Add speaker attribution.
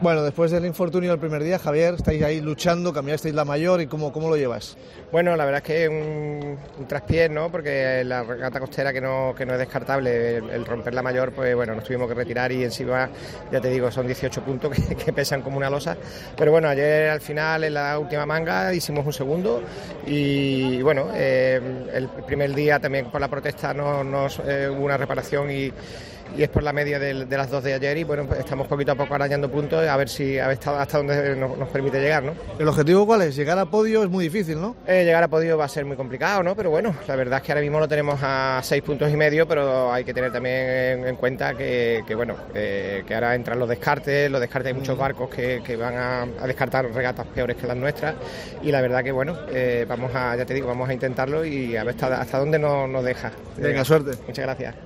Speaker 1: Bueno, después del infortunio del primer día, Javier, estáis ahí luchando, cambiasteis la mayor y ¿cómo lo llevas?
Speaker 2: Bueno, la verdad es que un traspiés, ¿no? Porque la regata costera que no es descartable, el romper la mayor, pues bueno, nos tuvimos que retirar y encima, ya te digo, son 18 puntos que pesan como una losa. Pero bueno, ayer al final, en la última manga, hicimos un segundo y bueno, el primer día también por la protesta hubo una reparación y es por la media de las 2 de ayer y bueno, pues estamos poquito a poco arañando puntos a ver hasta dónde nos permite llegar, ¿no?
Speaker 1: ¿El objetivo cuál es? Llegar a podio es muy difícil, ¿no?
Speaker 2: Llegar a podio va a ser muy complicado, ¿no? Pero bueno, la verdad es que ahora mismo lo tenemos a 6,5 puntos, pero hay que tener también en cuenta que ahora entran los descartes hay muchos barcos que van a descartar regatas peores que las nuestras y la verdad que bueno, vamos a intentarlo y a ver hasta dónde nos deja.
Speaker 1: Venga, suerte.
Speaker 2: Muchas gracias.